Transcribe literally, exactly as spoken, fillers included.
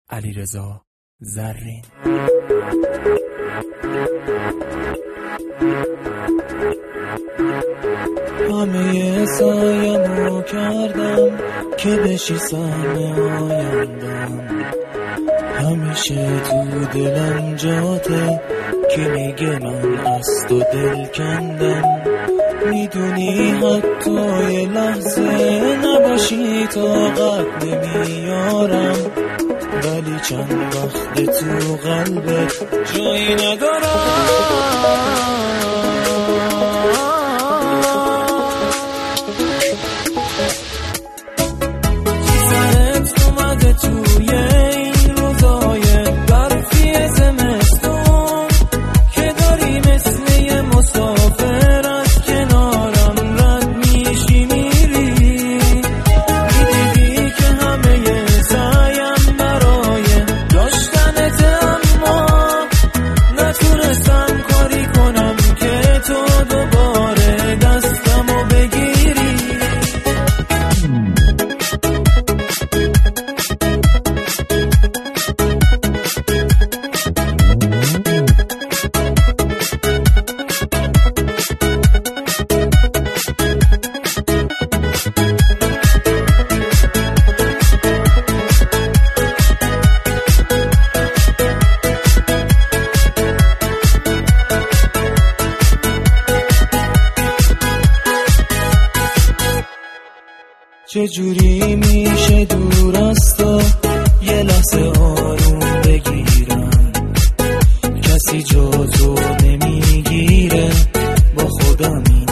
علیرضا زرین. همه سعیمو کردم که بشی سهم آیندم، همیشه تو دلم جاته که میگه من از تو دل کندم. میدونی حتی یه لحظه نباشی طاقت نمیارم، ولی چند وقت تو قلبت جایی ندارم. توی این روزای برفی زمستون که داری مثل یه مسافر از کنارم رد میشی میری، میدیدی که همه سعیم برای داشتنت، اما نتونستم کاری کنم که تو دوباره دستمو بگیری. چجوری میشه دور از تو یه لحظه آروم بگیرم، کسی جاتو نمیگیره، با خودم